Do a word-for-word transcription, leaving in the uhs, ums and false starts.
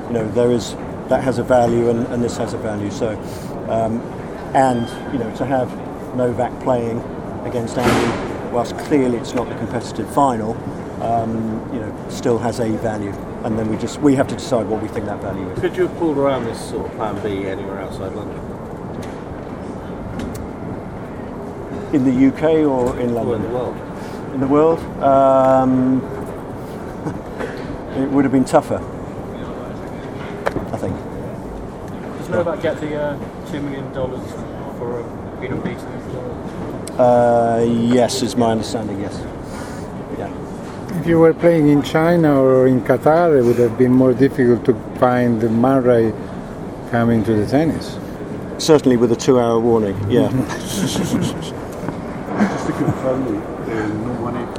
you know, there is that has a value, and, and this has a value. So, um, and you know, to have Novak playing against Andy, whilst clearly it's not the competitive final, um, you know, still has a value. And then we just we have to decide what we think that value is. Could you have pulled around this sort of plan B anywhere outside London? In the U K or in London? Or in the world? In the world, um, it would have been tougher, I think. Does Novak get the uh, two million dollars for uh, being unbeaten? Uh, yes, is my understanding. Yes. Yeah. If you were playing in China or in Qatar, it would have been more difficult to find Murray coming to the tennis. Certainly with a two-hour warning. Yeah. Just to confirm, uh, no money